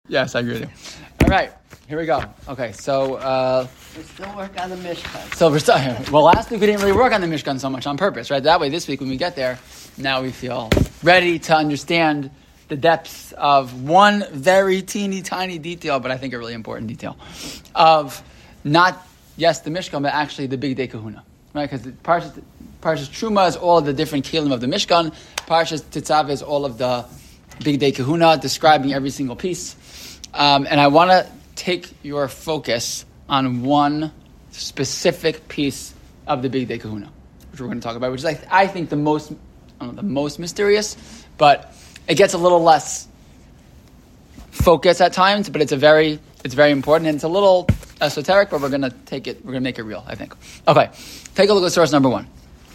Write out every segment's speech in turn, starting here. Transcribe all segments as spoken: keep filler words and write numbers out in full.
Yes, I agree with you. All right, here we go. Okay, so... Uh, we still work on the Mishkan. So we're still... Well, last week we didn't really work on the Mishkan so much on purpose, right? That way, this week when we get there, now we feel ready to understand the depths of one very teeny tiny detail, but I think a really important detail, of not, yes, the Mishkan, but actually the Big Day Kahuna, right? Because Parshas, Parshas Truma is all of the different kelim of the Mishkan. Parshas Tetzaveh is all of the Big Day Kahuna, describing every single piece. Um, and I want to take your focus on one specific piece of the Big Day Kahuna, which we're going to talk about, which is, I, I think, the most, I don't know, the most mysterious, but it gets a little less focus at times, but it's a very, it's very important, and it's a little esoteric, but we're going to take it, we're going to make it real, I think. Okay, take a look at source number one.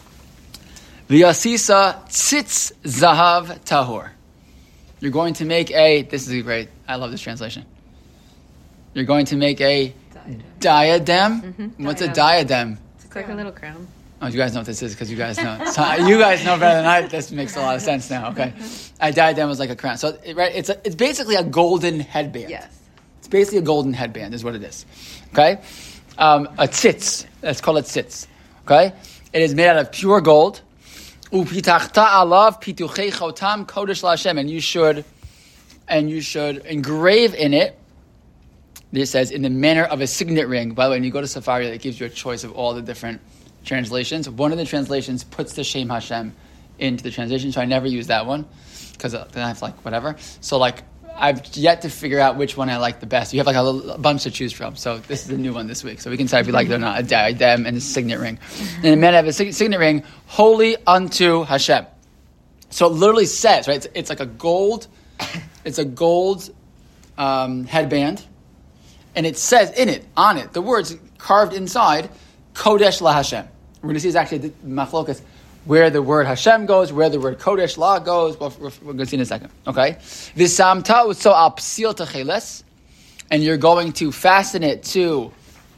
V'yasisa tzitz zahav tahor. You're going to make a, this is great, I love this translation. You're going to make a diadem. diadem? Mm-hmm. What's diadem. a diadem? It's like a little crown. Oh, you guys know what this is because you guys know. So you guys know better than I. This makes a lot of sense now. Okay, a diadem was like a crown. So it, right, it's a, it's basically a golden headband. Yes, it's basically a golden headband is what it is. Okay, um, a tzitz. Let's call it tzitz. Okay, it is made out of pure gold. Upitachta alav pituchei chotam kodesh laHashem, and you should and you should engrave in it. This says in the manner of a signet ring. By the way, when you go to Safari, it gives you a choice of all the different translations. One of the translations puts the Shem Hashem into the translation, so I never use that one because then I have like whatever. So like I've yet to figure out which one I like the best. You have like a, little, a bunch to choose from. So this is the new one this week. So we can decide if you like it or not. A diadem and a signet ring. And a man have a signet ring, holy unto Hashem. So it literally says, right? It's, it's like a gold. It's a gold um, headband. And it says in it, on it, the words carved inside, Kodesh La Hashem. We're going to see is actually the machlokas, where the word Hashem goes, where the word Kodesh La goes. Well, we're, we're going to see in a second. Okay? V'samta utso al psil techeles, and you're going to fasten it to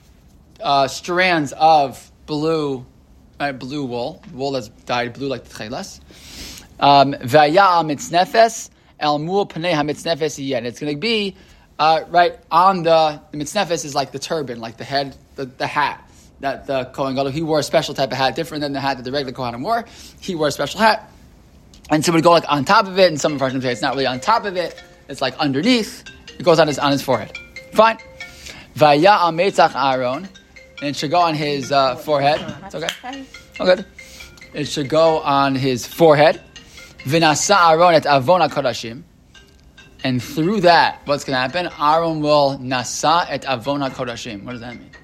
uh, strands of blue, uh, blue wool, wool that's dyed blue like techeles. V'aya al mitznefes el mul pnei ha-mitznefes yiyeh. And it's going to be Uh, right on the, the mitznefes is like the turban, like the head, the, the hat that the Kohen Gadol, he wore a special type of hat, different than the hat that the regular Kohanim wore. He wore a special hat. And so it would go like on top of it, and some of our say it's not really on top of it, it's like underneath. It goes on his on his forehead. Fine. Vaya al meitzach Aaron, and it should go on his uh, forehead. It's okay. Okay. It should go on his forehead. V'nasa Aaron et avon HaKodashim. And through that, what's going to happen? Aaron will nasa et avon HaKodashim. What does that mean?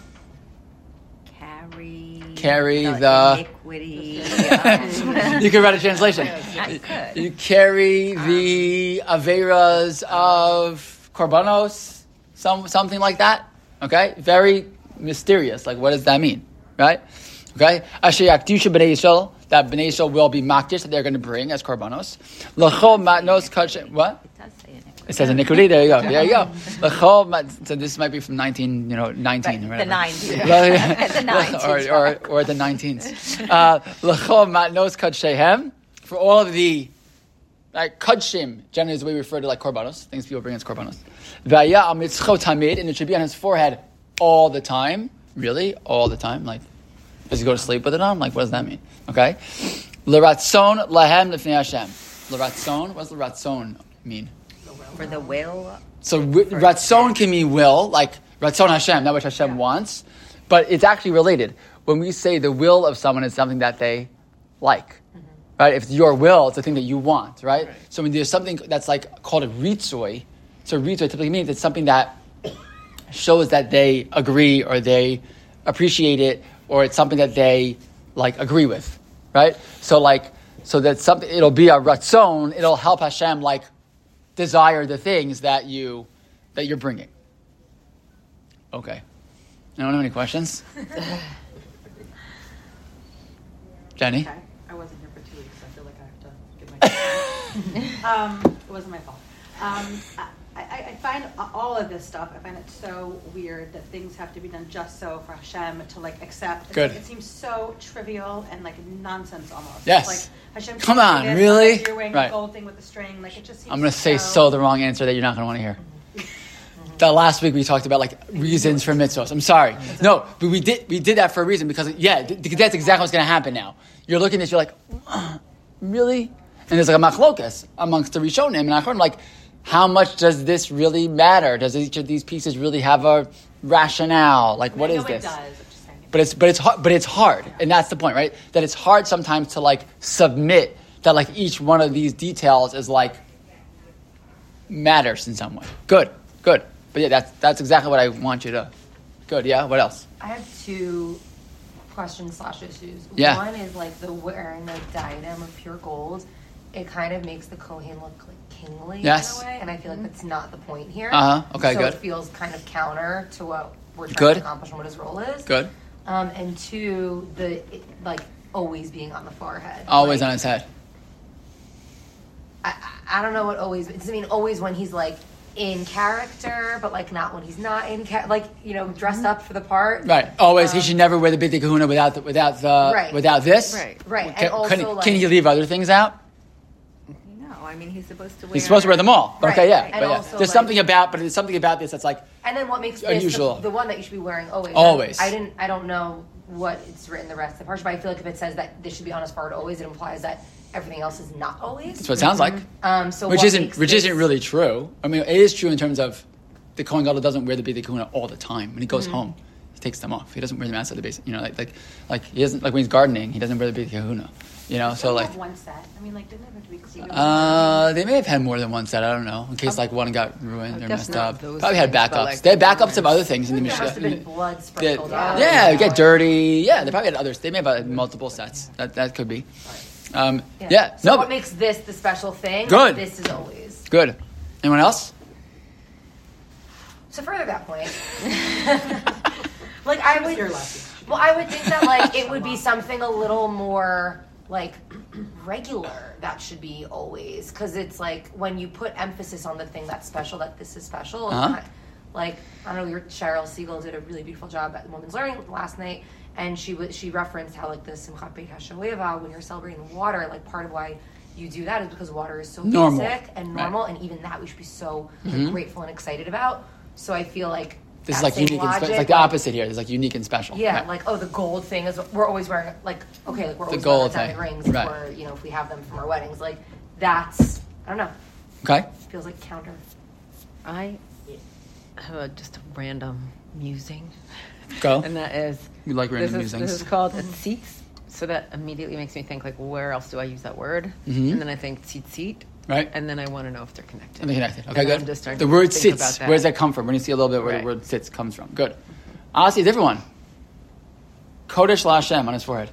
Carry. Carry the. the iniquity. Um. You can write a translation. You carry the averas of korbanos, some something like that. Okay, very mysterious. Like, what does that mean? Right? Okay. Asher yakdusha b'nei Yisrael, that b'nei Yisrael will be makdish, that they're going to bring as korbanos. L'chol matnos kachem. What? It says iniquity. There you go. There you go. So this might be from nineteen, you know, nineteen right, or the nineties, the nineties, or or or the nineteens. L'chol matnos kadshehem, for all of the like kadshim. Generally, is the way we refer to like korbanos, things people bring as korbanos. V'aya al mitzchot tamid, and it should be on his forehead all the time. Really, all the time. Like, does he go to sleep with it on? Like, what does that mean? Okay. L'ratzon lahem lifnei Hashem. L'ratzon. What does l'ratzon mean? For the will. So ratzon can mean will, like ratzon Hashem, that which Hashem yeah. wants, but it's actually related. When we say the will of someone is something that they like, mm-hmm. right? If it's your will, it's the thing that you want, right? right. So when there's something that's like called a ritzoi, so ritzoi typically means it's something that shows that they agree or they appreciate it, or it's something that they like agree with, right? So like, so that something, it'll be a ratzon, it'll help Hashem like desire the things that you that you're bringing. Okay. I don't have any questions. Jenny? Okay. I wasn't here for two weeks, so I feel like I have to give my um, it wasn't my fault. Um, I, I, I find all of this stuff, I find it so weird that things have to be done just so for Hashem to like accept. It's Good. Like, it seems so trivial and like nonsense almost. Yes. It's like Hashem, come on, this, really? you're wearing right. a gold thing with the string. Like it just seems I'm going to so... say so the wrong answer that you're not going to want to hear. that last week we talked about like reasons for mitzvahs. I'm sorry. No, but we did we did that for a reason because yeah, th- that's exactly what's going to happen now. You're looking at this, you're like, uh, really? And there's like a machlokas amongst the Rishonim and Achronim, like, how much does this really matter? Does each of these pieces really have a rationale? Like, what I is know this? It does. I'm just saying. But it's but it's hard. But it's hard, and that's the point, right? That it's hard sometimes to like submit that like each one of these details is like matters in some way. Good, good. But yeah, that's that's exactly what I want you to. Good. Yeah. What else? I have two questions slash issues. Yeah. One is like the wearing the diadem of pure gold. It kind of makes the Kohen look like kingly Yes. in a way, and I feel like that's not the point here. Uh-huh. Okay, so good. it feels kind of counter to what we're trying Good. to accomplish and what his role is. Good. Um, and two, the it, like always being on the forehead. Always Like, on his head. I, I I don't know what always. Does it mean always when he's like in character, but like not when he's not in character? Like, you know, dressed up for the part. Right. Always. he Um, should never wear the big kahuna without the, without the Right. without this. Right. Right. Can, And also, can, like, can he leave other things out? No, I mean he's supposed to wear. He's supposed to wear them all. Right. Okay. Yeah. And But yeah. also, There's like- something about, but there's something about this that's like And then what makes this Unusual. the, the one that you should be wearing always? Always. I didn't. I don't know what it's written the rest of the parsha, but I feel like if it says that this should be on his forehead always, it implies that everything else is not always. that's what it sounds like. Um. So Which what isn't makes which this- isn't really true. I mean, it is true in terms of the Kohen Gadol doesn't wear the big kahuna all the time. When he goes home, he takes them off. He doesn't wear them outside the base. You know, like like like he doesn't like when he's gardening, he doesn't wear the big kahuna. You know, so Don't like. have one set. I mean, like, didn't it have to be clean? Uh, they may have had more than one set. I don't know. In case like one got ruined or guess messed not up. those Probably had things, but, backups. like, they had backups the of other things in the There must have been Mishnah. blood sprinkled. Yeah, all yeah, over. it get dirty. Yeah, they probably had others. They may have had multiple sets. That that could be. Um, yeah. So No. what But, makes this the special thing? Good. This is always. good. Anyone else? To further that point, like I would, Here last week. well, I would think that like it would be something a little more like regular that should be always, because it's like when you put emphasis on the thing that's special, that this is special. It's Uh-huh. not, like I don't know, your Cheryl Siegel did a really beautiful job at Women's Learning last night, and she was she referenced how like the Simchat Beit HaShoeva, when you're celebrating water, like part of why you do that is because water is so Normal. basic and normal, and even that we should be so like, grateful and excited about. So I feel like This is that like same unique and spe- logic, it's like the opposite here. It's like unique and special. Yeah, Right. like oh, the gold thing is we're always wearing like okay, like we're always gold wearing diamond thing, rings, right. or you know if we have them from our weddings, like that's I don't know, Okay. feels like counter. I have a, just a random musing, Go. and that is You like random this is, musings. This is called a tzitz. So that immediately makes me think like, where else do I use that word? Mhm. And then I think tzitzit, Right. and then I want to know if they're connected. And they're connected. Okay, And good. I'm just starting The to word think sits. about that. Where does that come from? When you see a little bit where Right. the word sits comes from. Good. I'll see a different one. Kodesh LaHashem on his forehead.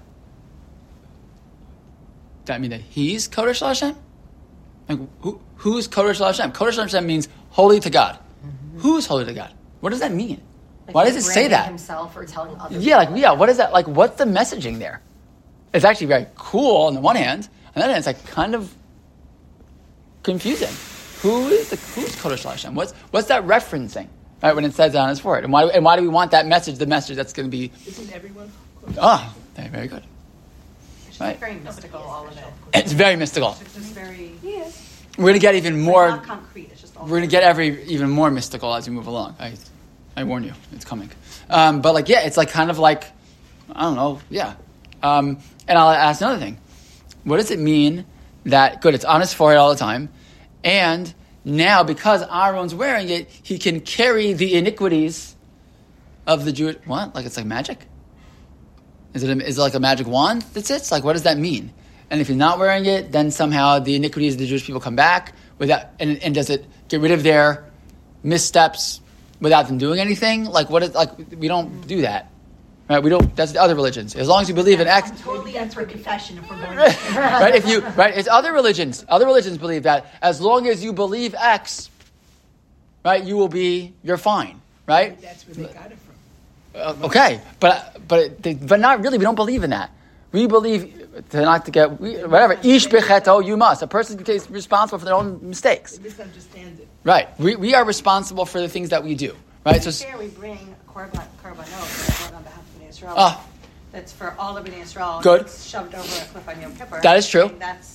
Does that mean that he's Kodesh LaHashem? Like, who, who's Kodesh LaHashem? Kodesh LaHashem means holy to God. Mm-hmm. Who's holy to God? What does that mean? Like Why he's does it say branding that? himself or telling others? Yeah, like yeah. What is that? Like, what's the messaging there? It's actually very cool on the one hand. On the other hand, it's like kind of confusing. Who is the who's Kodesh LaHashem? What's what's that referencing? Right when it says that on his forehead, and why and why do we want that message? The message that's going to be Isn't everyone? ah, very, very good. It's Right. just very mystical, all of it. It's very mystical. It's just very We're going to get even more. not concrete. It's just all. We're going to get every even more mystical as we move along. I I warn you, it's coming. Um, but like yeah, it's like kind of like I don't know, yeah. Um, and I'll ask another thing. What does it mean that good? It's on his forehead all the time, and now because Aaron's wearing it, he can carry the iniquities of the Jewish. What? Like it's like magic? Is it? A, is it like a magic wand that sits? Like what does that mean? And if you're not wearing it, then somehow the iniquities of the Jewish people come back without. And, and does it get rid of their missteps without them doing anything? Like what is? Like we don't do that. Right, we don't. That's the other religions. As long as you believe in X, I'm totally in for confession if we're going. right? If you right, it's other religions. Other religions believe that as long as you believe X, right, you will be. You're fine, right? That's where they got it from. Uh, okay, but but they, but not really. We don't believe in that. We believe to not to get we, whatever. Ish becheto, you must. A person is responsible for their own mistakes. They misunderstand it. Right. We we are responsible for the things that we do. Right. To be So fair, we bring korban korbanot on behalf of Bnei Israel. Ah. That's for all of Bnei Israel. Good. It's shoved over a cliff on Yom Kippur. That is true. And that's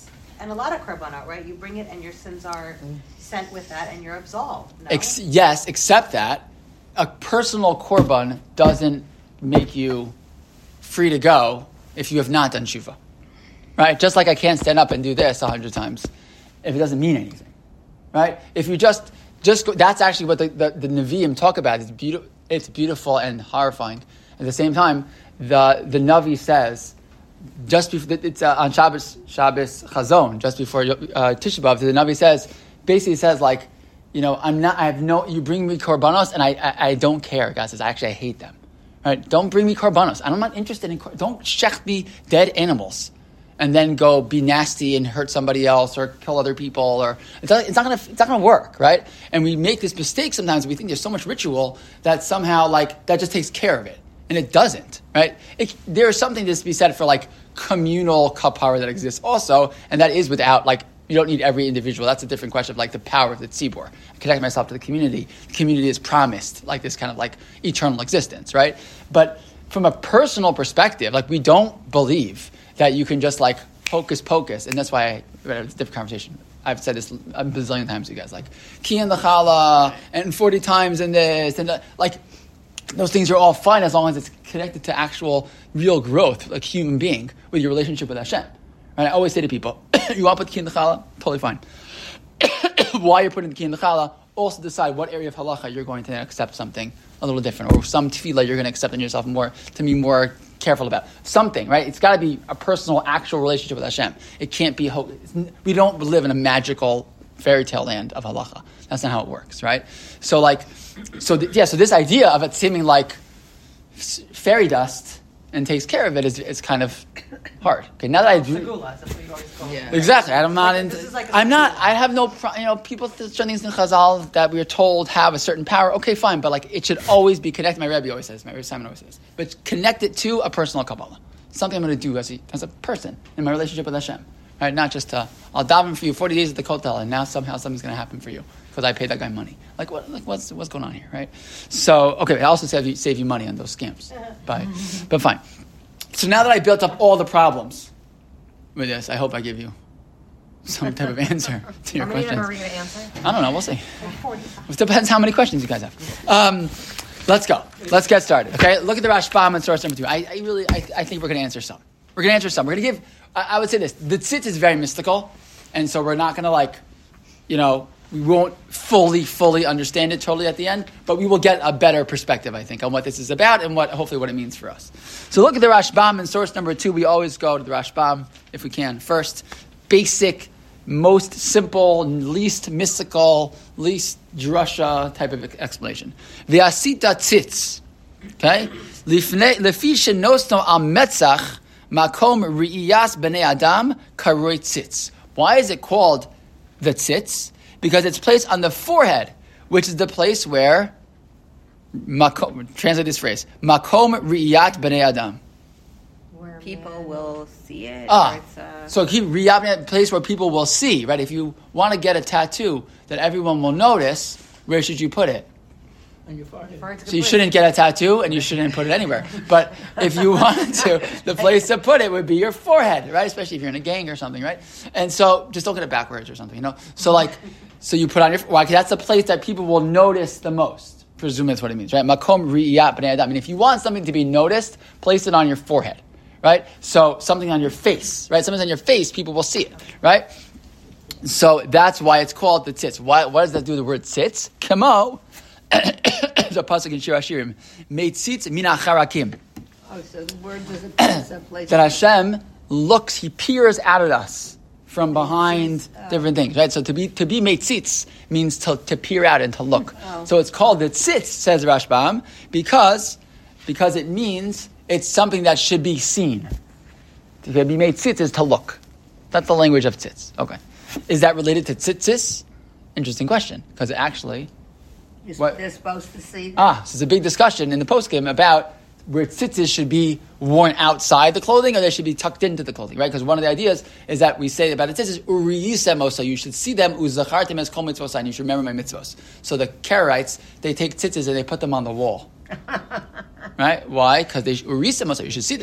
and a lot of korbanot, right? You bring it, and your sins are sent with that, and you're absolved. No? Ex- yes, except that a personal korban doesn't make you free to go if you have not done tshuva, right? Just like I can't stand up and do this a hundred times if it doesn't mean anything, right? If you just just go, that's actually what the, the, the Nevi'im talk about. It's beautiful. It's beautiful and horrifying. At the same time, the the Navi says just before it's uh, on Shabbos Shabbos Chazon, just before uh, Tisha B'av, the Navi says basically says like, you know, I'm not. I have no. You bring me korbanos, and I, I, I don't care. God says, actually, I hate them. Right? Don't bring me korbanos. I'm not interested in. Don't shech me dead animals, and then go be nasty and hurt somebody else or kill other people. Or it's not, it's not gonna. It's not gonna work, right? And we make this mistake sometimes. We think there's so much ritual that somehow like that just takes care of it, and it doesn't, right? It, there's something to be said for like communal kapara that exists also, and that is without like. You don't need every individual. That's a different question of like the power of the tzibur. I connect myself to the community. The community is promised like this kind of like eternal existence, right? But from a personal perspective, like we don't believe that you can just like hocus pocus, and that's why I, it's a different conversation. I've said this a bazillion times to you guys, like ki and the challah, and forty times in this, and the, like those things are all fine as long as it's connected to actual real growth, like human being with your relationship with Hashem. Right? I always say to people, you want to put the key in the challah? Totally fine. Why you're putting the key in the challah, also decide what area of halacha you're going to accept something a little different, or some tefillah you're going to accept in yourself more, to be more careful about. Something, right? It's got to be a personal, actual relationship with Hashem. It can't be, we don't live in a magical fairy tale land of halacha. That's not how it works, right? So like, so th- yeah, so this idea of it seeming like fairy dust and takes care of it is, is kind of hard. Okay, now that I do, Segulas, that's what you always call it. exactly. I'm not Like, into. this is like a I'm not. segula. I have no. Pro, you know, people turn things in Chazal that we are told have a certain power. Okay, fine, but like it should always be connected. My Rebbe always says. My Rebbe Simon always says. But connect it to a personal Kabbalah. Something I'm going to do as a as a person in my relationship with Hashem. Right? Not just uh, I'll daven for you forty days at the Kotel, and now somehow something's going to happen for you because I paid that guy money. Like what? Like what's what's going on here? Right? So okay, I also save you save you money on those scams. Bye. But fine. So now that I built up all the problems with this, I hope I give you some type of answer to your How many of them questions. are we going to answer? I don't know. We'll see. It depends how many questions you guys have. Um, let's go. Let's get started. Okay. Look at the Rashbam and source number two. I, I really, I, I think we're going to answer some. We're going to answer some. We're going to give. I, I would say this: the tzitz is very mystical, and so we're not going to like, you know, we won't fully, fully understand it totally at the end, but we will get a better perspective, I think, on what this is about and what, hopefully, what it means for us. So look at the Rashbam in source number two. We always go to the Rashbam if we can first. Basic, most simple, least mystical, least drasha type of explanation. V'asita tzitz. Okay? Lefi shenosno al metzach makom ri'iyas b'nei adam karoi tzitz. Why is it called the tzitz? Because it's placed on the forehead, which is the place where, makom, translate this phrase, makom riyat b'nei adam. Where people will see it. Ah, or it's a... so keep riyat, a place where people will see, right? If you want to get a tattoo that everyone will notice, where should you put it? On your forehead. So you shouldn't get a tattoo, and you shouldn't put it anywhere. But if you wanted to, the place to put it would be your forehead, right? Especially if you're in a gang or something, right? And so just don't get it backwards or something, you know? So like, so you put on your, why? Because that's the place that people will notice the most. Presume that's what it means, right? Makom riyat b'nei adam. I mean, if you want something to be noticed, place it on your forehead, right? So something on your face, right? Something's on your face, people will see it, right? So that's why it's called the tzitz. Why, what does that do with the word tzitz? Kamo. There's a pasuk in Shir Hashirim. Meitzitz min acharakim. Oh, so the word doesn't place that place. That Hashem looks, He peers out at us from behind different things, right? So to be to be meitzitz means to, to peer out and to look. Oh. So it's called the tzitz, says Rashbam, because because it means it's something that should be seen. To be meitzitz is to look. That's the language of tzitz. Okay, is that related to tzitzis? Interesting question, because it actually. You're, What? They're supposed to see that. Ah, so it's a big discussion in the postgame about where tzitzis should be worn outside the clothing or they should be tucked into the clothing, right? Because one of the ideas is that we say about the tzitzis, uriyisem osa, you should see them, uzachartim es kol mitzvos, and you should remember my mitzvos. So the Karaites, they take tzitzis and they put them on the wall. Right? Why? Because they uriyisem osa, you should see them.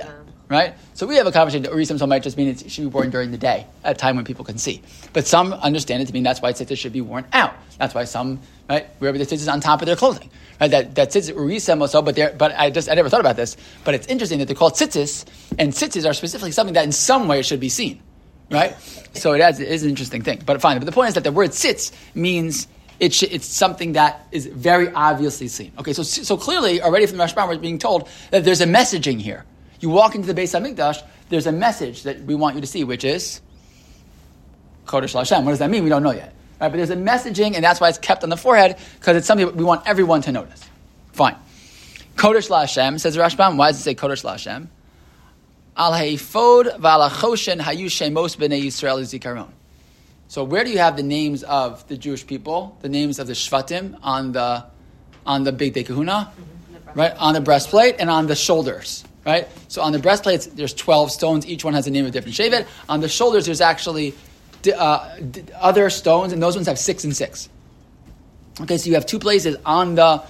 right? So we have a conversation that Uri might just mean it should be worn during the day, at a time when people can see. But some understand it to mean that's why tzitzis should be worn out. That's why some, right, wherever the tzitzis on top of their clothing. Right? That that tzitzis Uri also, but they're, but I just I never thought about this. But it's interesting that they're called tzitzis, and tzitzis are specifically something that in some way should be seen. Right? So it, adds, it is an interesting thing. But fine. But the point is that the word tzitz means it sh- it's something that is very obviously seen. Okay, so so clearly already from the Rashbam we're being told that there's a messaging here. You walk into the Beis HaMikdash, there's a message that we want you to see, which is Kodesh L'Hashem. What does that mean? We don't know yet. Right, but there's a messaging, and that's why it's kept on the forehead, because it's something we want everyone to notice. Fine. Kodesh L'Hashem, says the Rashbam. Why does it say Kodesh L'Hashem? Al ha'ifod v'al ha'choshen hayu shemos b'nei Yisrael zikaron. So where do you have the names of the Jewish people, the names of the Shvatim on the on the Big Day Kahuna? Mm-hmm. Right? On the breastplate and on the shoulders. Right? So on the breastplates, there's twelve stones. Each one has a name of a different shevet. On the shoulders, there's actually uh, other stones, and those ones have six and six. Okay, so you have two places on the,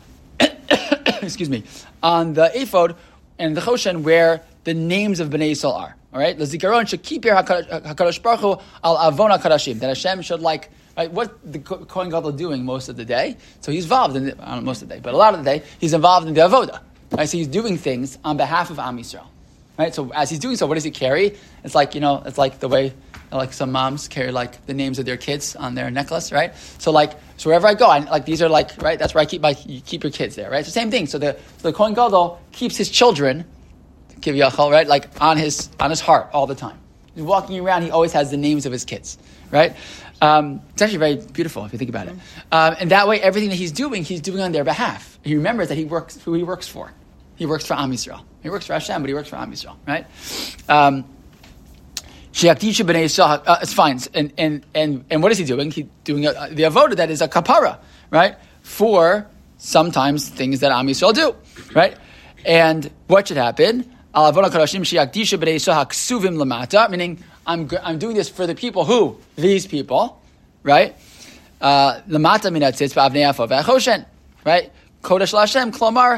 excuse me, on the ephod and the choshen where the names of Bnei Yisrael are. All right? The zikaron shekipir hakadosh baruch hu al avon hakadashim. That Hashem should like, right, what the Kohen Gadol doing most of the day. So he's involved in, the, I don't know, most of the day, but a lot of the day, he's involved in the avodah. Right? So he's doing things on behalf of Am Yisrael. Right? So as he's doing so, what does he carry? It's like, you know, it's like the way, like some moms carry like the names of their kids on their necklace, right? So like, so wherever I go, I, like these are like, right, that's where I keep my, you keep your kids there, right? So same thing. So the, so the Kohen Gadol keeps his children, Kiv Yachal, right, like on his, on his heart all the time. He's walking around, he always has the names of his kids, right? Um, it's actually very beautiful if you think about it. Um, and that way, everything that he's doing, he's doing on their behalf. He remembers that he works, who he works for. He works for Am Yisrael. He works for Hashem, but he works for Am Yisrael, right? Um, uh, it's fine. And, and, and, and what is he doing? He's doing a, the avodah that is a kapara, right? For sometimes things that Am Yisrael do, right? And what should happen? Meaning, I'm I'm doing this for the people who? These people, right? Lamata minatzitz ba'avnei afov v'achoshen, right? Kodesh L'Hashem, klomar,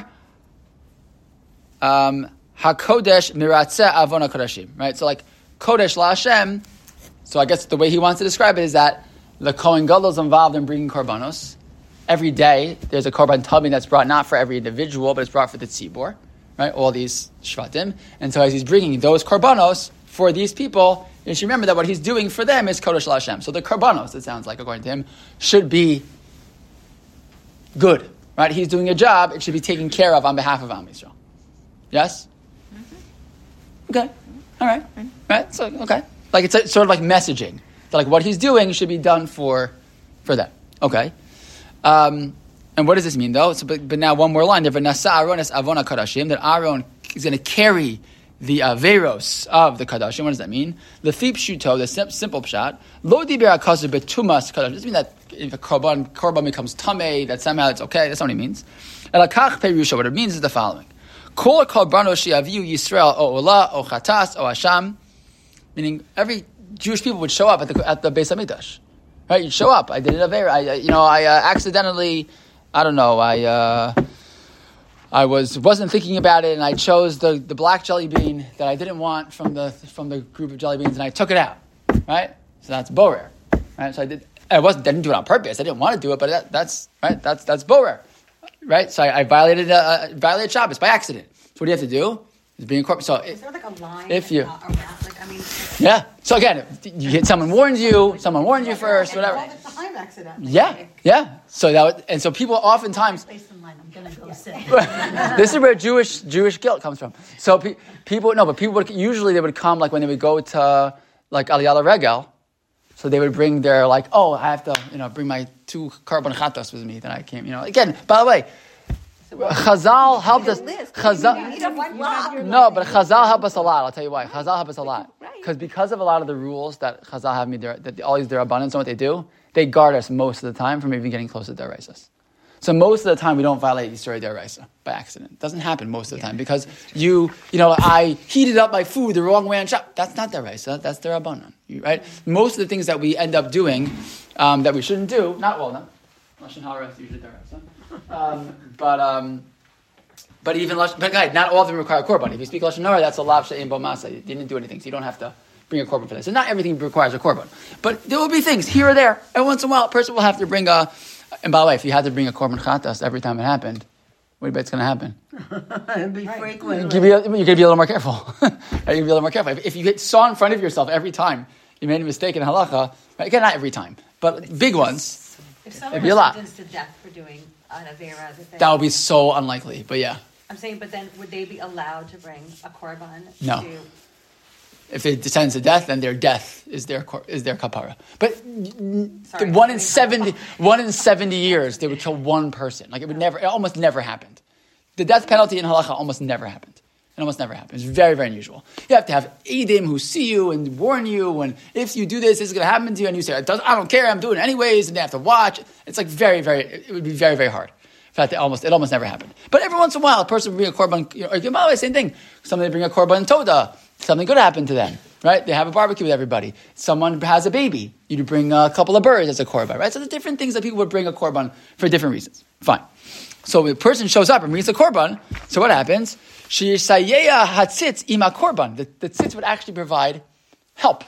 hakodesh miratzeh avon hakodashim, right? So like, Kodesh L'Hashem, so I guess the way he wants to describe it is that the Kohen Gadol is involved in bringing korbanos. Every day, there's a korban tamid that's brought not for every individual, but it's brought for the tzibor. Right, all these shvatim, and so as he's bringing those korbanos for these people, you should remember that what he's doing for them is Kodesh L'Hashem. So the korbanos, it sounds like, according to him, should be good. Right, he's doing a job; it should be taken care of on behalf of Am Yisrael. Yes. Mm-hmm. Okay. All right. Mm-hmm. Right. So okay, like it's a, sort of like messaging. So like what he's doing should be done for for them. Okay. Um, And what does this mean, though? So, but, but now one more line. That Aaron is going to carry the averos of the kadashim. What does that mean? The thip shuto, the sim- simple pshat. Lo diber akaser betumas kadashim. Does it mean that if a korban korban becomes tamei, that somehow it's okay? That's not what it means. Elakach perusha. What it means is the following: Kol korbanos she'aviu Yisrael o olah o chatas o hasham. Meaning every Jewish people would show up at the at the Beis Hamikdash. Right? You'd show up. I did an aver. I you know I uh, accidentally. I don't know. I uh, I was wasn't thinking about it, and I chose the, the black jelly bean that I didn't want from the from the group of jelly beans, and I took it out. Right, so that's borer. Right, so I did. I wasn't didn't do it on purpose. I didn't want to do it, but that, that's right. That's that's borer. Right, so I, I violated uh, violated Shabbos by accident. So what do you have to do? Is being incorporated. So is there like a line? If you, uh, around, like I mean. Yeah. So again, you get someone warns you, someone warns you first, whatever. All the time accidentally. Yeah, yeah. So that would, and so people oftentimes. Place in line. I'm gonna go sit. This is where Jewish Jewish guilt comes from. So pe- people no, but people would usually they would come like when they would go to like Aliyah Regel. So they would bring their like, oh, I have to you know bring my two korban chatos with me that I came. You know, again, by the way. Chazal helped us. Chazal, no, but Chazal helped us a lot. I'll tell you why. Chazal helped us a lot because because of a lot of the rules that Chazal have me there, that all these derabbanan, so what they do, they guard us most of the time from even getting close to deraisas. So most of the time we don't violate Yisroel deraisa by accident. It doesn't happen most of the time because you, you know, I heated up my food the wrong way on shop. That's not deraisa. That's derabbanan, right? Most of the things that we end up doing um, that we shouldn't do, not all of them. Lashon hara is usually deraisa. Um, but um, But even Lashon, but guys, not all of them require a korban. If you speak Lashon Hara, that's a lav she'ein bo masa. You didn't do anything, so you don't have to bring a korban for that. So not everything requires a korban. But there will be things here or there. Every once in a while, a person will have to bring a, and by the way, if you had to bring a korban chatas every time it happened, what do you bet it's going to happen? It'd be frequent. You're going to be a little more careful. You're going to be a little more careful. If, if you get, saw in front of yourself every time you made a mistake in halacha, right? Again, not every time, but big ones, If someone it'd be a was lot. sentenced to death for doing an avera, that they- That would be so unlikely. But yeah, I'm saying, but then would they be allowed to bring a korban? No. To, if they descend to death, then their death is their kor- is their kapara. But Sorry, one in I'm seventy, one in seventy years, they would kill one person. Like it would never, it almost never happened. The death penalty in halacha almost never happened. It almost never happens. It's very, very unusual. You have to have edim who see you and warn you, and if you do this, this is going to happen to you, and you say, I don't care, I'm doing it anyways, and they have to watch. It's like very, very, it would be very, very hard. In fact, it almost, it almost never happened. But every once in a while, a person would bring a korban, you know, or by the way, same thing. Somebody bring a korban toda, something good happened to them, right? They have a barbecue with everybody. Someone has a baby. You bring a couple of birds as a korban, right? So there's different things that people would bring a korban for different reasons. Fine. So the person shows up and brings the korban. So what happens? Sheyisayeya hatzitz ima korban. The, the tzitz would actually provide help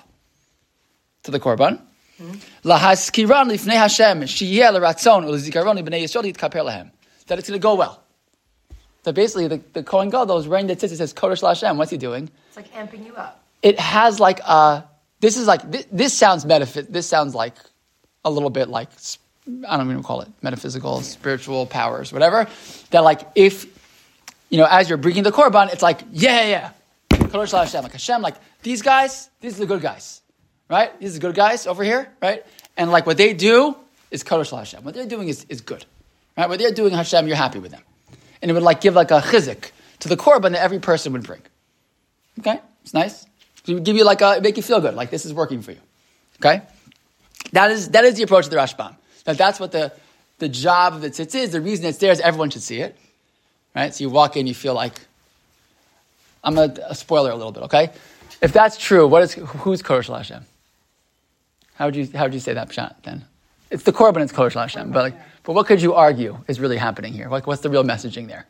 to the korban. Lahaskiran lifnei Hashem sheyeh l'ratzon u'lezikaron libnei Yisrael yitkaper lahem. That it's going to go well. So basically, the, the Kohen Gadol is wearing the tzitz. It says Kodesh LaHashem. What's he doing? It's like amping you up. It has like a. This is like this, this sounds metaphys. This sounds like a little bit like. I don't even call it metaphysical, spiritual powers, whatever. That like if, you know, as you're bringing the korban, it's like, yeah, yeah, yeah. Kodesh LaHashem. Like Hashem, like these guys, these are the good guys. Right? These are the good guys over here, right? And like what they do is Kodesh LaHashem. What they're doing is, is good. Right? What they're doing, Hashem, you're happy with them. And it would like give like a chizik to the korban that every person would bring. Okay? It's nice. So it would give you like a, make you feel good. Like this is working for you. Okay? That is that is the approach of the Rashbam. That that's what the, the job of the tzitz is. The reason it's there is everyone should see it. Right? So you walk in, you feel like, I'm a, a spoiler a little bit, okay? If that's true, what is who's Kodesh LaHashem? How would you how would you say that pshat then? It's the korban, it's Kodesh LaHashem. But like, but what could you argue is really happening here? Like, what's the real messaging there?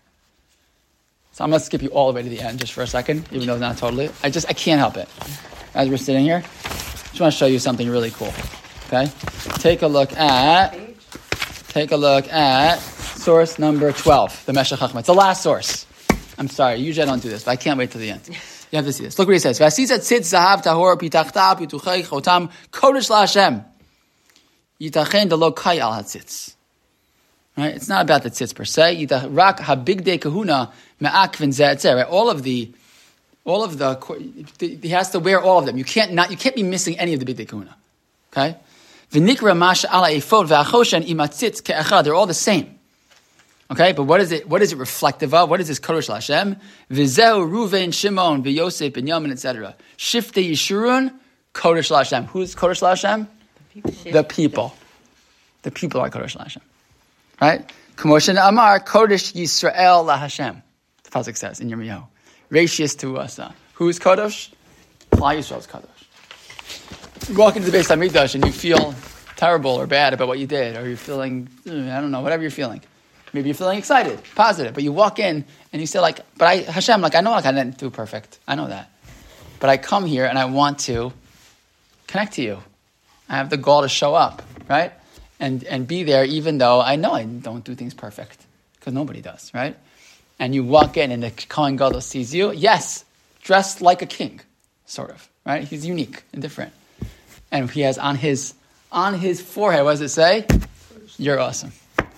So I'm gonna skip you all the way to the end just for a second, even though it's not totally. I just I can't help it. As we're sitting here, just want to show you something really cool. Okay, take a look at take a look at source number twelve, the Meshech Chochmah. It's the last source. I'm sorry, usually I don't do this, but I can't wait till the end. You have to see this. Look what he says. V'asisa tzitz zahav tahor pitachta pituchei chotam kodesh LaHashem. Yitachen delo kai al hatzitz. Right? It's not about the tzitz per se. Rak habigdei kahuna me'akvin ze'etzeh. Right? All of the, all of the, he has to wear all of them. You can't not, you can't be missing any of the bigdei kahuna. Okay? V'nikra mash ala efod ve'achoshen imatzitz ke'echad. They're all the same. Okay, but what is it? What is it reflective of? What is this Kodesh LaHashem? V'zehu Ruven, Shimon, v'Yosef, Binyamin, et cetera. Shiftei Yeshurun, Kodesh LaHashem. Who's Kodesh LaHashem? The people. The people. The people are Kodesh LaHashem. Right? K'moshen Amar, Kodesh Yisrael LaHashem. The pasuk says in Yirmiyahu. Ratius to us. Uh, who's Kodesh? Klal Yisrael's Kodesh. You walk into the Beis HaMikdash and you feel terrible or bad about what you did, or you're feeling, I don't know, whatever you're feeling. Maybe you're feeling excited, positive, but you walk in and you say like, but I, Hashem, like I know like I didn't do perfect. I know that. But I come here and I want to connect to you. I have the goal to show up, right? And and be there even though I know I don't do things perfect. Because nobody does, right? And you walk in and the Kohen Gadol sees you, yes, dressed like a king, sort of, right? He's unique and different. And he has on his on his forehead, what does it say? You're awesome.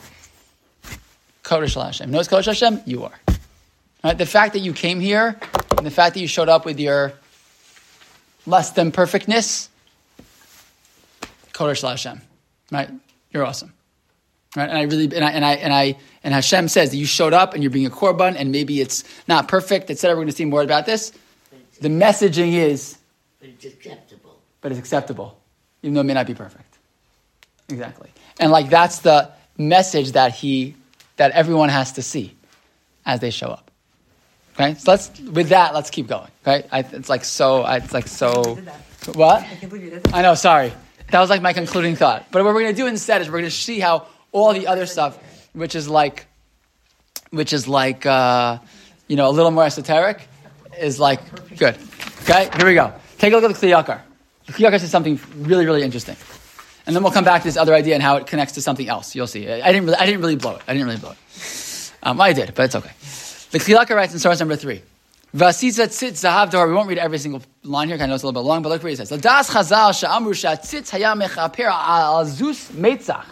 Kodesh LaHashem. Knows Kodesh LaHashem? You are. Right? The fact that you came here, and the fact that you showed up with your less than perfectness, Kodesh LaHashem. Right? You're awesome. Right? And I really, and I, and I, and I, and Hashem says that you showed up and you're being a korban, and maybe it's not perfect, et cetera. We're going to see more about this. The messaging is, But it's acceptable. but it's acceptable, even though it may not be perfect. Exactly. And like that's the message that he. that everyone has to see as they show up. Okay, so let's with that let's keep going. Okay, I, it's like so. I, it's like so. What? I can't believe you did that. I know. Sorry, that was like my concluding thought. But what we're going to do instead is we're going to see how all the other stuff, which is like which is like, uh, you know, a little more esoteric, is like, good. Okay, here we go. Take a look at the Kli Yakar. The Kli Yakar says something really, really interesting. And then we'll come back to this other idea and how it connects to something else. You'll see. I didn't really, I didn't really blow it. I didn't really blow it. Um, I did, but it's okay. The Kli Yakar writes in source number three. Vasisa tzitz zahav dor. We won't read every single line here, because I know it's a little bit long, but look what he says. Ladas Chazal she'amru she'atzitz haya mechaper al zus meitzach.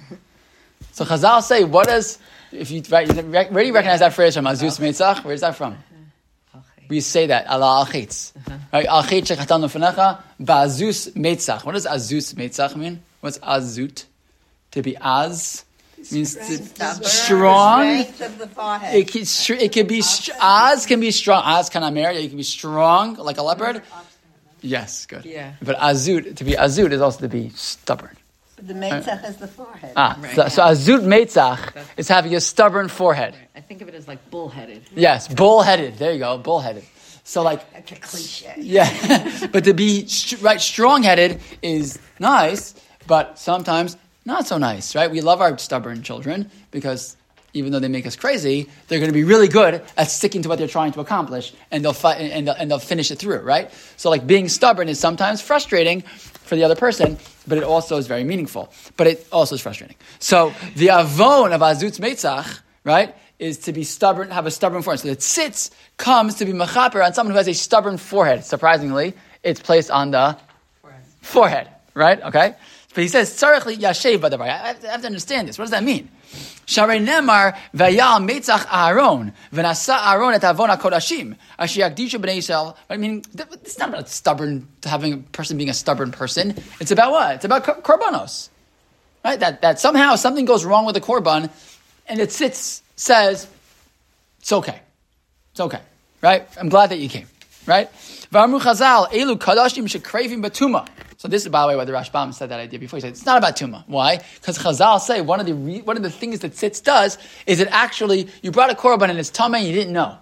So Chazal say, what does, if you, right, where do you recognize that phrase from? Azus meitzach? Where is that from? We say that, ala al chetz. Right? Al chetz shechatan lefanecha, ba'azus meitzach. What does azus meitzach mean? What's azut? To be az means to, strong. Strength of the forehead. It can, it can be, az can be strong. Az can amer, it can be strong, like a leopard. Yes, good. Yeah. But azut, to be azut is also to be stubborn. The meitzach is the forehead. Ah, Right. so, so azut meitzach is having a stubborn forehead. I think of it as like bullheaded. Yes, bullheaded. There you go, bullheaded. So like, That's a cliche. yeah, but to be st- right, strong-headed is nice, but sometimes not so nice, right? We love our stubborn children because even though they make us crazy, they're going to be really good at sticking to what they're trying to accomplish, and they'll fi- and they'll, and they'll finish it through, right? So like being stubborn is sometimes frustrating for the other person, but it also is very meaningful. But it also is frustrating. So the avon of azutz meitzach, right, is to be stubborn, have a stubborn forehead. So the tzitz comes to be mechaper on someone who has a stubborn forehead. Surprisingly, it's placed on the forehead, forehead right? Okay? But he says, tzarech li yashev b'davar. I have to- I have to understand this. What does that mean? Sharei nemar vayal meitzach Aaron v'nasa Aaron et avon hakodashim asher yakdishu b'nei Yisrael. I mean, it's not about stubborn, having a person being a stubborn person. It's about what? It's about kor- korbanos. Right? That, that somehow something goes wrong with the korban, and it sits, says, it's okay. It's okay. Right? I'm glad that you came. Right? V'amru chazal, elu kadashim shekravim batuma. So this is, by the way, why the Rashbam said that idea before. He said, it's not about tuma. Why? Because Chazal say one of the re- one of the things that tzitz does is it actually, you brought a korban and it's tameh and you didn't know.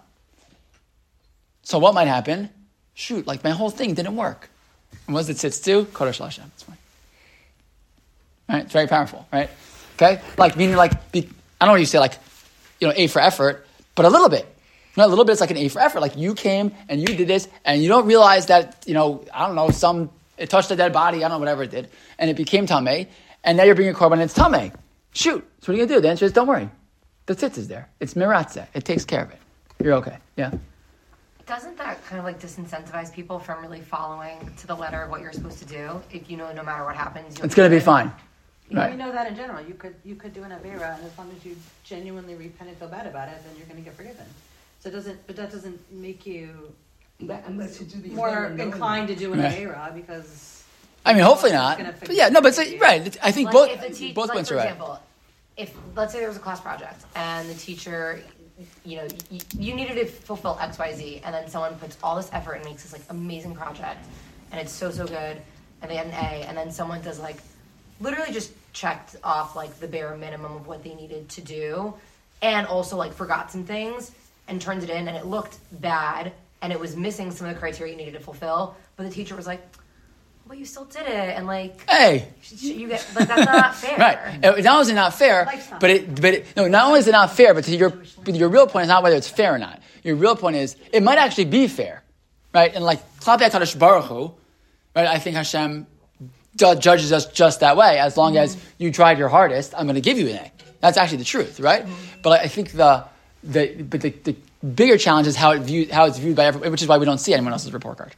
So what might happen? Shoot, like my whole thing didn't work. And what does the tzitz do? Kodesh Lashem. It's fine. Right? It's very powerful, right? Okay? Like, meaning like, be, I don't know what you say, like, you know, A for effort, but a little bit. You know, a little bit is like an A for effort. Like you came and you did this and you don't realize that, you know, I don't know, some, it touched a dead body, I don't know, whatever it did, and it became tameh, and now you're bringing a korban and it's tameh. Shoot. So what are you going to do? The answer is, don't worry. The tzitz is there. It's miratzeh. It takes care of it. You're okay. Yeah? Doesn't that kind of like disincentivize people from really following to the letter of what you're supposed to do? If you know no matter what happens, you'll It's going to do be it? fine. You Right. know that in general. You could you could do an avera, and as long as you genuinely repent and feel bad about it, then you're going to get forgiven. So it doesn't, but that doesn't make you But unless you do the more avera knowingly. inclined to do an Right. avera because. I mean, hopefully It's not. gonna But yeah, no, but it's, right. It's- I think Like, both if the te- both like, points for are right. example, if let's say there was a class project and the teacher, you know, you, you needed to fulfill X, Y, Z, and then someone puts all this effort and makes this like amazing project, and it's so so good, and they had an A, and then someone does like, literally just checked off like the bare minimum of what they needed to do, and also like forgot some things and turned it in, and it looked bad, and it was missing some of the criteria you needed to fulfill, but the teacher was like, well, you still did it, and like, Hey. you get like that's not fair. Right. It, not only is it not fair, Life's not but it, but it, no, not only is it not fair, but to your, but your real point is not whether it's fair or not. Your real point is it might actually be fair, right? And like Klapei HaKadosh Baruch Hu, right? I think Hashem ju- judges us just that way. As long as you tried your hardest, I'm going to give you an A. That's actually the truth, right? But I think the the but the, the bigger challenge is how it viewed how it's viewed by everyone, which is why we don't see anyone else's report card.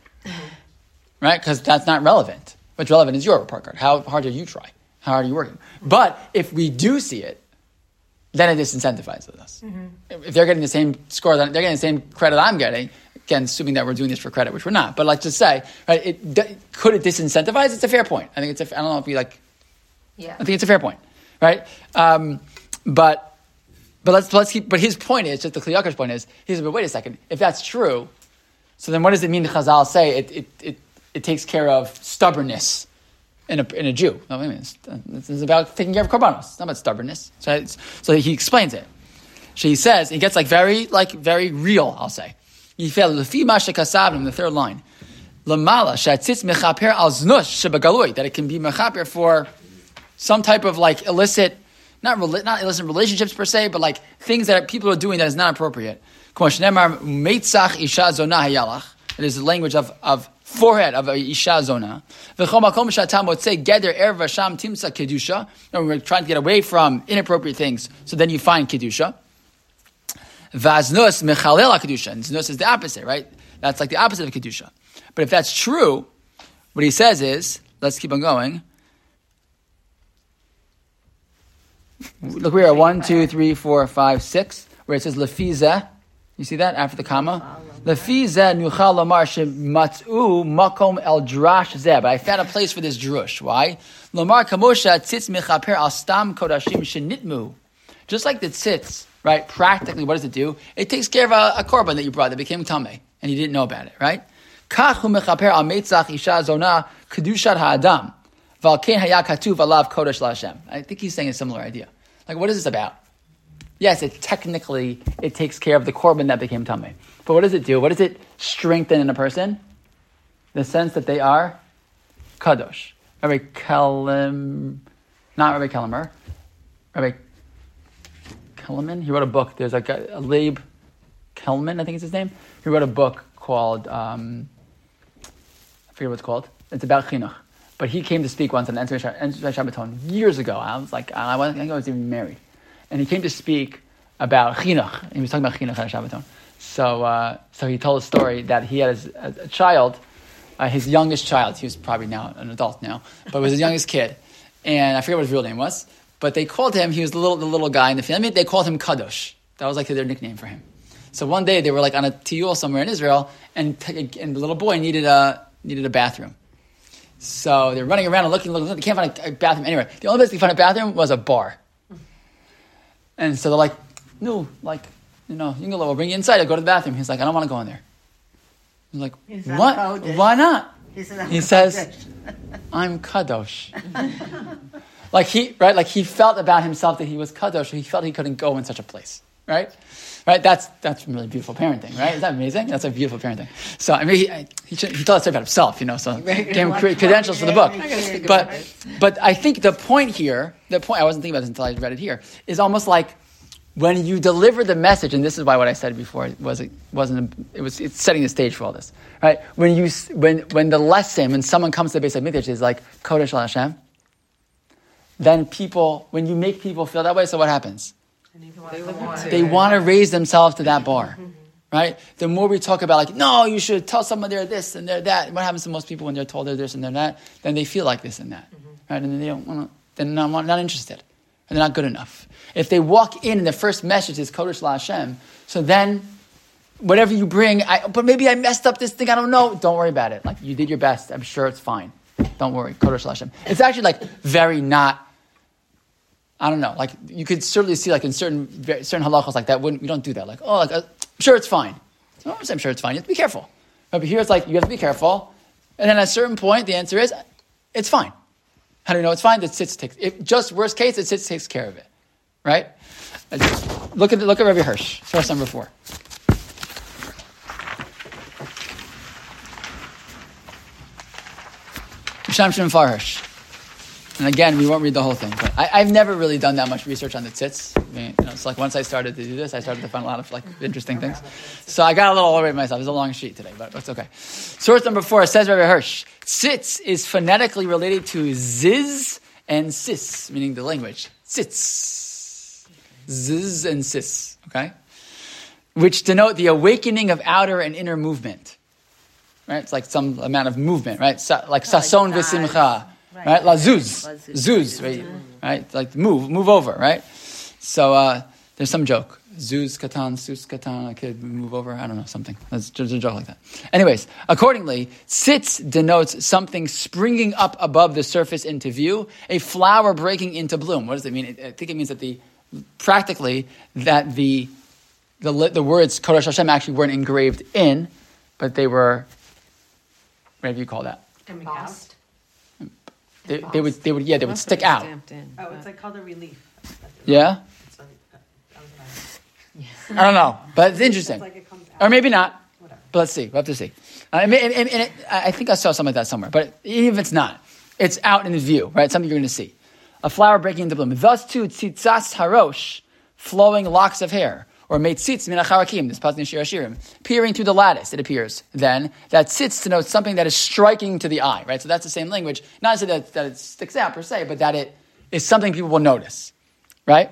Right? Because that's not relevant. What's relevant is your report card. How hard did you try? How hard are you working? But if we do see it, then it disincentivizes us. Mm-hmm. If they're getting the same score, that they're getting the same credit I'm getting, again, assuming that we're doing this for credit, which we're not. But let's just say, right, it, d- could it disincentivize? It's a fair point. I think it's a, I don't know if we like, Yeah. I think it's a fair point, right? Um, but but let's let's keep. But his point is, just the Kli Yakar's point is, he says, but wait a second. If that's true, so then what does it mean? Chazal say it it it, it takes care of stubbornness in a in a Jew. No, wait a minute. It's, it's about taking care of korbanos. It's not about stubbornness. So it's, so he explains it. So he says he gets like very like very real. I'll say. Yifel lefi ma shekasavim, the third line. Lamala shatzitz mechaper al znush shebagalui, that it can be mechaper for some type of like illicit not rela- not illicit relationships per se, but like things that people are doing that is not appropriate. It is the language of, of forehead of a isha zona. And we're trying to get away from inappropriate things, so then you find kedusha. Vaznus mechalel kedusha, and znus is the opposite, right? That's like the opposite of kedusha. But if that's true, what he says is, let's keep on going. Look, we are one, two, three, four, five, six, where it says lefiza. You see that after the comma? Lefiza nuchal lamar shematzu makom el drash zeh. But I found a place for this drush. Why? Lamar kamosha tzitz mechaper al stam kodashim shenitmu. Just like the tzitz, right? Practically, what does it do? It takes care of a, a korban that you brought that became tameh, and you didn't know about it, right? Kachu mechaper al meitzach isha zona kedushat ha'adam v'alkein haya katuv alav kodesh la'Hashem. I think he's saying a similar idea. Like, what is this about? Yes, it technically, it takes care of the korban that became tameh. But what does it do? What does it strengthen in a person? The sense that they are kadosh. Rabbi Kelem, not Rabbi Kelemer, Rabbi Keleman, he wrote a book. There's like a, a Leib Kelman, I think is his name. He wrote a book called, um, I forget what it's called. It's about chinuch. But he came to speak once on Enter Shabbaton years ago. I was like, I think I was even married. And he came to speak about chinuch. He was talking about chinuch at Shabbaton. So, uh, so he told a story that he had his, a, a child, uh, his youngest child. He was probably now an adult now, but it was his youngest kid. And I forget what his real name was. But they called him, he was the little, the little guy in the family, they called him Kadosh. That was like their nickname for him. So one day they were like on a tiyul somewhere in Israel, and, and the little boy needed a, needed a bathroom. So they're running around and looking, looking, looking. They can't find a, a bathroom anywhere. The only place they could find a bathroom was a bar. And so they're like, no, like, you know, you can go, we'll bring you inside, I'll go to the bathroom. He's like, I don't want to go in there. He's like, He's what? Kodesh. Why not? He's He says, I'm Kadosh. Like he, right, like he felt about himself that he was Kadosh, so he felt he couldn't go in such a place, right? Right, that's that's really beautiful parenting, right? Is that amazing? That's a beautiful parenting. So I mean, he he, should, he told us about himself, you know. So gave him credentials for the book. But but I think the point here, the point I wasn't thinking about this until I read it here, is almost like when you deliver the message, and this is why what I said before was it wasn't it was it's setting the stage for all this, right? When you when when the lesson when someone comes to the base of Mikdash is like Kodesh Hashem, then people when you make people feel that way, so what happens? They want to. They want to raise themselves to that bar, right? The more we talk about like, no, you should tell someone they're this and they're that. What happens to most people when they're told they're this and they're that? Then they feel like this and that, right? And then they don't want to. They're not, not interested, and they're not good enough. If they walk in and the first message is Kodesh LaHashem, so then whatever you bring, I, but maybe I messed up this thing. I don't know. Don't worry about it. Like you did your best. I'm sure it's fine. Don't worry. Kodesh LaHashem. It's actually like very not. I don't know. Like you could certainly see, like in certain certain halachos, like that. Wouldn't we don't do that? Like oh, like uh, sure it's fine. No, I'm sure it's fine. You have to be careful. But here it's like you have to be careful, and then at a certain point, the answer is it's fine. How do you know it's fine? The tzitz takes. If just worst case, the tzitz takes care of it, right? Look at look at Rabbi Hirsch, source number four. Misham Shimon Far Hirsch. And again, we won't read the whole thing, but I, I've never really done that much research on the tzitz. I mean, you know, it's like once I started to do this, I started to find a lot of like interesting things. So I got a little worried myself. It's a long sheet today, but it's okay. Source number four says Rabbi Hirsch, tzitz is phonetically related to ziz and sis, meaning the language. Tzitz. Ziz and sis, okay? Which denote the awakening of outer and inner movement. Right? It's like some amount of movement, right? Sa- like sason v'simcha. Right, right? La zuz, zuz, right? Right, like move, move over, right? So uh, there's some joke, zuz katan, sus katan, I could move over. I don't know, something. There's just a joke like that. Anyways, accordingly, tzitz denotes something springing up above the surface into view, a flower breaking into bloom. What does it mean? I think it means that the practically that the the the words Kodesh Hashem actually weren't engraved in, but they were. What do you call that? Embossed. They, they would, they would, yeah, they would stick out. In, Oh, it's like called a relief. Yeah, It's like, uh, that was nice. I don't know, but it's interesting, It's like it comes out. or maybe not. Whatever. But let's see. We'll have to see. Uh, and, and, and it, I think I saw something like that somewhere. But even if it's not, it's out in view, right? Something you're going to see. a flower breaking into bloom. Thus too, tzitzas harosh, flowing locks of hair, or meitzitz min acharakim, this pasuk in Shir Hashirim, peering through the lattice, it appears, then, that tzitz denotes something that is striking to the eye, right? So that's the same language. Not to say that, that it sticks out per se, but that it is something people will notice, right?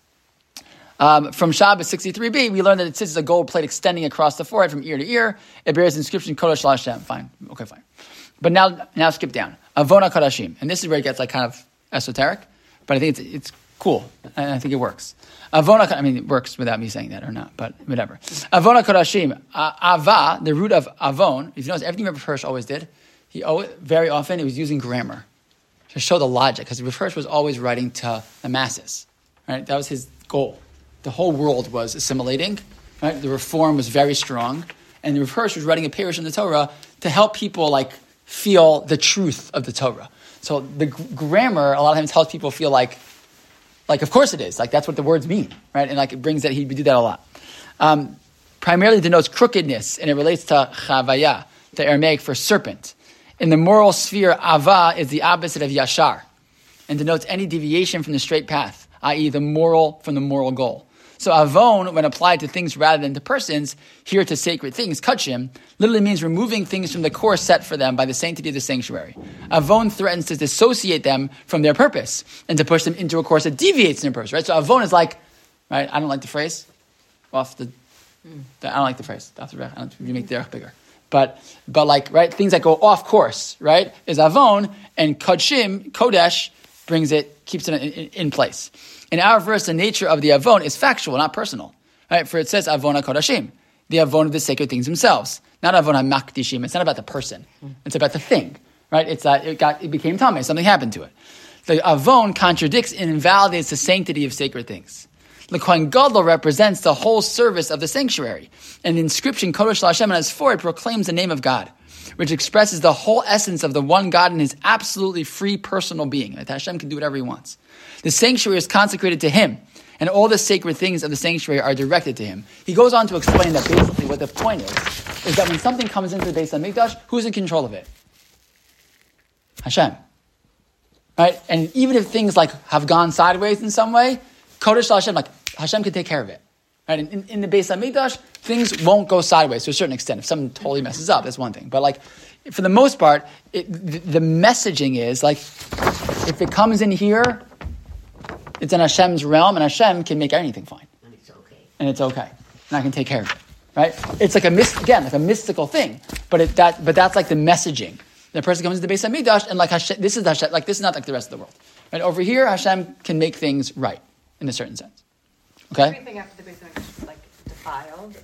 Um, from Shabbos sixty-three b, we learned that it sits as a gold plate extending across the forehead from ear to ear. It bears the inscription Kodesh Hashem. Fine, okay, fine. But now, now skip down. Avona Kodashim, and this is where it gets like kind of esoteric, but I think it's it's cool, and I think it works. Avona, I mean, it works without me saying that or not, but whatever. Avona Kodashim, uh, Ava, the root of Avon. If you notice, everything Rebbe Hirsch always did, he always, very often he was using grammar to show the logic, because Rebbe Hirsch was always writing to the masses, right? That was his goal. The whole world was assimilating, right? The reform was very strong, and the Rav Hirsch was writing a parish in the Torah to help people like feel the truth of the Torah. So the g- grammar a lot of times helps people feel like, like of course it is, like that's what the words mean, right? And like it brings that he would do that a lot. Um, primarily denotes crookedness, and it relates to chavaya, the Aramaic for serpent. In the moral sphere, ava is the opposite of yashar, and denotes any deviation from the straight path, that is, the moral from the moral goal. So avon, when applied to things rather than to persons, here to sacred things, kachim, literally means removing things from the course set for them by the sanctity of the sanctuary. Avon threatens to dissociate them from their purpose and to push them into a course that deviates from their purpose, right? So avon is like, right, I don't like the phrase, off the, the I don't like the phrase, off the, I don't, you make the derech bigger. But, but like, right, things that go off course, right, is avon, and kodshim, kodesh, brings it, keeps it in, in, in place. In our verse, the nature of the avon is factual, not personal, right? For it says avon HaKodashim, the avon of the sacred things themselves, not avon HaMakdishim. It's not about the person; it's about the thing, right? It's that uh, it got it became tamei, something happened to it. The avon contradicts and invalidates the sanctity of sacred things. The Kohen Gadol represents the whole service of the sanctuary, and the inscription Kodesh Hashem on his forehead proclaims the name of God, which expresses the whole essence of the one God in his absolutely free personal being. That Hashem can do whatever he wants. The sanctuary is consecrated to him, and all the sacred things of the sanctuary are directed to him. He goes on to explain that basically what the point is, is that when something comes into the Beis HaMikdash, who's in control of it? Hashem. Right? And even if things like have gone sideways in some way, Kodesh Hashem, like Hashem can take care of it. Right? In, in, in the Beis HaMikdash, things won't go sideways to a certain extent. If something totally messes up, that's one thing. But like, for the most part, it, the, the messaging is like, if it comes in here, it's in Hashem's realm, and Hashem can make anything fine. And it's okay. And it's okay. And I can take care of it. Right? It's like a myst- again, like a mystical thing. But it, that but that's like the messaging. The person comes to the Beis HaMikdash, and like Hashem, this is Hashem, like this is not like the rest of the world. Right? Over here, Hashem can make things right in a certain sense. Okay? Everything after the Beis HaMikdash was like defiled.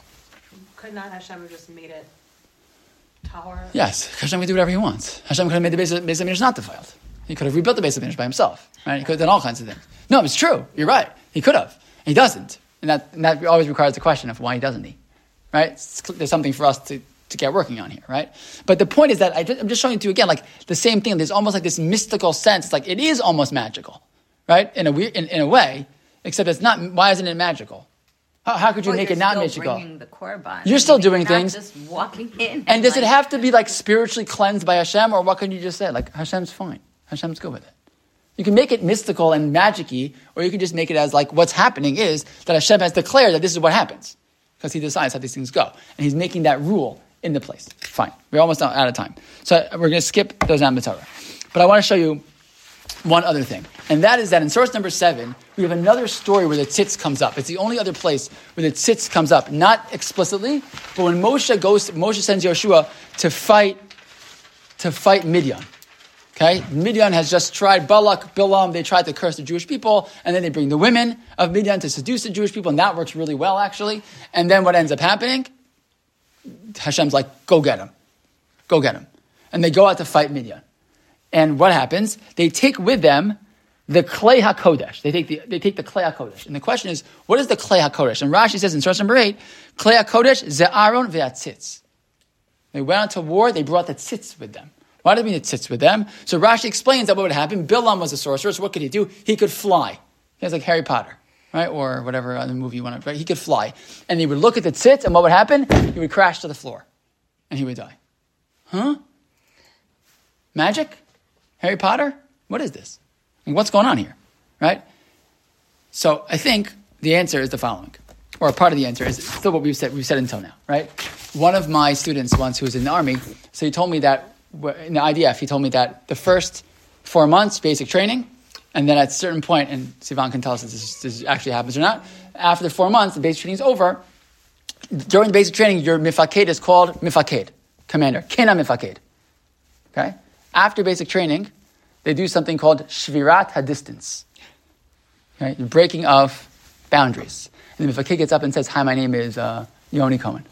Could not Hashem have just made it tower? Yes, Hashem can do whatever he wants. Hashem could have made the Beis Beis HaMikdash not defiled. He could have rebuilt the Beis HaMikdash by himself. Right? He could have done all kinds of things. No, it's true. You're right. He could have. And he doesn't. And that, and that always requires the question of why he doesn't he? Right? It's, there's something for us to, to get working on here, right? But the point is that I just, I'm just showing it to you again, like the same thing. There's almost like this mystical sense. It's like it is almost magical, right? In a weird, in, in a way, except it's not. Why isn't it magical? How, how could you Well, make you're it not still magical? bringing the korban. You're still I mean, doing you're not things. Just walking in. And does it like- have to be like spiritually cleansed by Hashem, or what can you just say? Like Hashem's fine. Hashem's good with it. You can make it mystical and magic-y, or you can just make it as like what's happening is that Hashem has declared that this is what happens. Because he decides how these things go. And he's making that rule in the place. Fine. We're almost out of time. So we're going to skip those down the Torah. But I want to show you one other thing. And that is that in source number seven, we have another story where the tzitz comes up. It's the only other place where the tzitz comes up. Not explicitly, but when Moshe goes, Moshe sends Yoshua to fight, to fight Midian. Okay? Midian has just tried, Balak, Bilam, they tried to curse the Jewish people, and then they bring the women of Midian to seduce the Jewish people, and that works really well, actually. And then what ends up happening? Hashem's like, go get him. Go get him. And they go out to fight Midian. And what happens? They take with them the Klei HaKodesh. They take the, they take the Klei HaKodesh. And the question is, what is the Klei HaKodesh? And Rashi says in source number eight, Klei HaKodesh ze Aaron ve'atzitz. They went out to war, they brought the tzitz with them. Why do they mean it sits with them? So Rashi explains that what would happen. Bilam was a sorcerer, so what could he do? He could fly. He was like Harry Potter, right? Or whatever other movie you want to, right? He could fly. And he would look at the tzitz, and what would happen? He would crash to the floor. And he would die. Huh? Magic? Harry Potter? What is this? What's going on here, right? So I think the answer is the following, or part of the answer is still what we've said, we've said until now, right? One of my students once who was in the army, so he told me that, in the I D F, he told me that the first four months, basic training, and then at a certain point, and Sivan can tell us if this, this actually happens or not, after the four months, the basic training is over. During the basic training, your mifaked is called mifaked, commander, kena mifaked, okay? After basic training, they do something called shvirat hadistance, okay? The breaking of boundaries. And the mifaked gets up and says, hi, my name is uh, Yoni Cohen.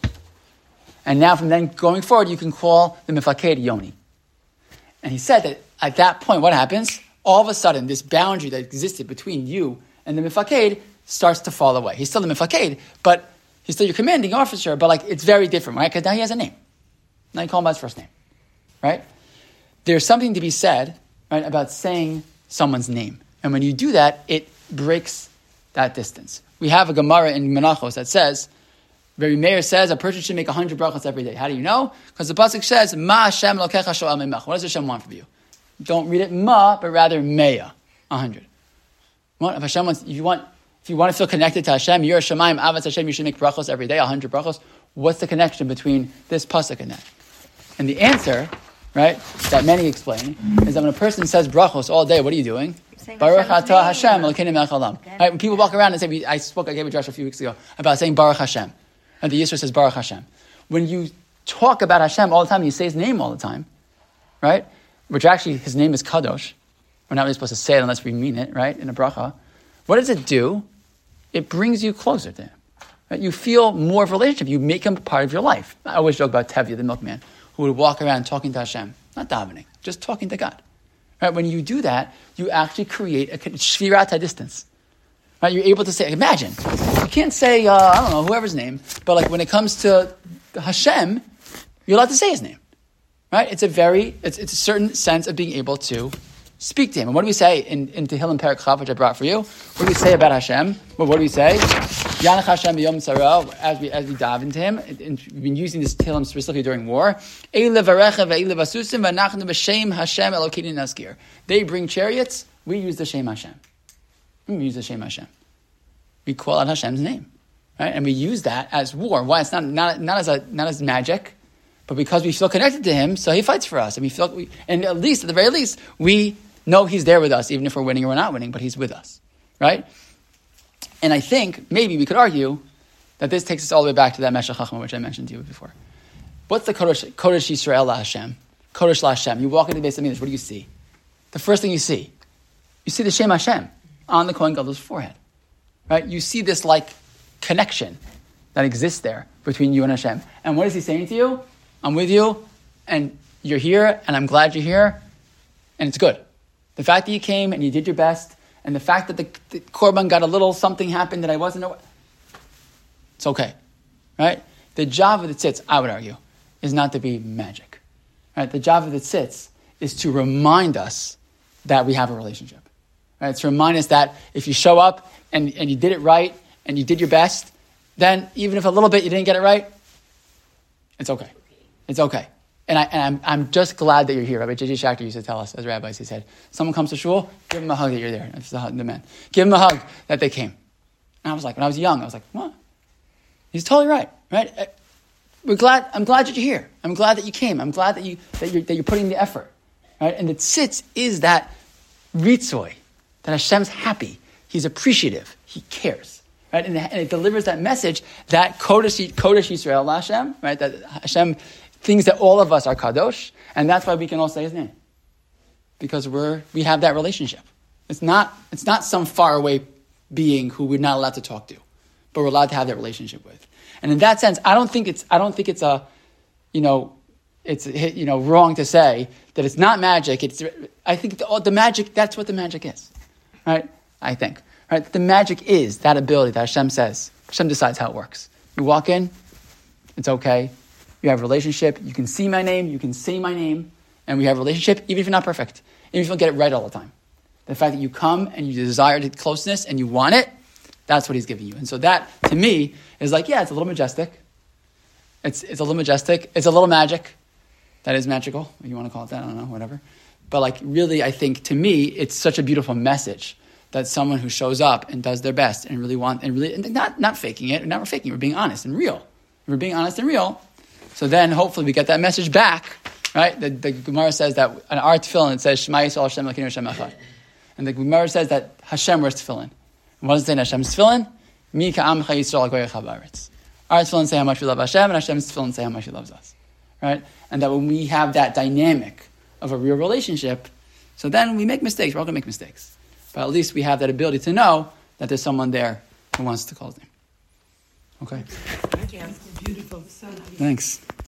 And now from then going forward, you can call the mifaked Yoni. And he said that at that point, what happens? All of a sudden, this boundary that existed between you and the mifaked starts to fall away. He's still the mifaked, but he's still your commanding officer, but like it's very different, right? Because now he has a name. Now you call him by his first name, right? There's something to be said, right, about saying someone's name. And when you do that, it breaks that distance. We have a Gemara in Menachos that says, Rabbi Meir says a person should make one hundred brachos every day. How do you know? Because the pasuk says, Ma Hashem lokecha sho'al meimach. What does Hashem want from you? Don't read it ma, but rather meya, one hundred. What if Hashem wants, if you want, if you want to feel connected to Hashem, you're a Shemayim, Avatz Hashem, you should make brachos every day, one hundred brachos. What's the connection between this pasuk and that? And the answer, right, that many explain, is that when a person says brachos all day, what are you doing? Baruch atah Hashem, Elokeinu melech haolam. Right, when people walk around and say, I spoke, I gave a drush a few weeks ago about saying Baruch Hashem, and the Yisro says Baruch Hashem. When you talk about Hashem all the time, you say His name all the time, right? Which actually, His name is Kadosh. We're not really supposed to say it unless we mean it, right? In a bracha. What does it do? It brings you closer to Him. Right? You feel more of a relationship. You make Him part of your life. I always joke about Tevye, the milkman, who would walk around talking to Hashem, not davening, just talking to God. Right? When you do that, you actually create a shvirat distance. Right? You're able to say, imagine, you can't say, uh, I don't know, whoever's name, but like when it comes to Hashem, you're allowed to say His name. Right? It's a very, it's, it's a certain sense of being able to speak to Him. And what do we say in, in Tehillim Perek Chav, which I brought for you? What do we say about Hashem? Well, what do we say? Yanach Hashem b'yom tzara, as we as we dive into Him. And we've been using this Tehillim specifically during war. Eile v'recha ve'eile v'asusim v'nachnu b'shem Hashem Elokeinu naskir. They bring chariots. We use the Shem Hashem. We use the Shem Hashem. We call out Hashem's name, right? And we use that as war. Why? It's not not not as a not as magic, but because we feel connected to Him, so He fights for us, and we feel, we, and at least at the very least, we know He's there with us, even if we're winning or we're not winning, but He's with us, right? And I think, maybe we could argue that this takes us all the way back to that Meshech Chachma, which I mentioned to you before. What's the Kodesh, Kodesh Yisrael La Hashem? Kodesh La Hashem. You walk into the Beis HaMikdash, what do you see? The first thing you see, you see the Shem Hashem on the Kohen Gadol's forehead, right? You see this, like, connection that exists there between you and Hashem. And what is He saying to you? I'm with you, and you're here, and I'm glad you're here, and it's good. The fact that you came and you did your best, and the fact that the, the Korban got a little something happened that I wasn't aware, it's okay, right? The job of the tzitz, I would argue, is not to be magic, right? The job of the tzitz is to remind us that we have a relationship, right? It's to remind us that if you show up and, and you did it right, and you did your best, then even if a little bit you didn't get it right, it's okay. It's okay. And, I, and I'm, I'm just glad that you're here. Rabbi J J Shachter used to tell us as rabbis, he said, someone comes to shul, give him a hug that you're there. That's the, the man. Give him a hug that they came. And I was like, when I was young, I was like, what? He's totally right, right? We're glad, I'm glad that you're here. I'm glad that you came. I'm glad that, you, that, you're, that you're putting the effort, right? And the tzitz is that ritzoy, that Hashem's happy. He's appreciative. He cares, right? And, and it delivers that message that Kodesh, Kodesh Yisrael Hashem, right? That Hashem thinks that all of us are kadosh, and that's why we can all say His name, because we're we have that relationship. It's not it's not some faraway being who we're not allowed to talk to, but we're allowed to have that relationship with. And in that sense, I don't think it's I don't think it's a, you know, it's you know wrong to say that it's not magic. It's I think the, the magic that's what the magic is, right? I think right the magic is that ability that Hashem says. Hashem decides how it works. You walk in, it's okay. You have a relationship. You can see my name. You can say my name. And we have a relationship, even if you're not perfect. Even if you don't get it right all the time. The fact that you come and you desire the closeness and you want it, that's what He's giving you. And so that, to me, is like, yeah, it's a little majestic. It's it's a little majestic. It's a little magic. That is magical. If you want to call it that, I don't know, whatever. But like really, I think to me, it's such a beautiful message that someone who shows up and does their best and really want and really and not not faking it, not we're faking it, we're being honest and real. If we're being honest and real, so then hopefully we get that message back, right? The, the Gemara says that an our tefillin, it says Shema Yisrael Hashem Elokeinu Hashem Echad, and the Gemara says that Hashem wears tefillin. And what does it say in Hashem's tefillin? Mi ka'amcha Yisrael goyecha ba'aretz. Our tefillin say how much we love Hashem, and Hashem's tefillin say how much He loves us, right? And that when we have that dynamic of a real relationship, so then we make mistakes. We're all going to make mistakes. But at least we have that ability to know that there's someone there who wants to call his name. Okay? Thank you. Beautiful. So Thanks.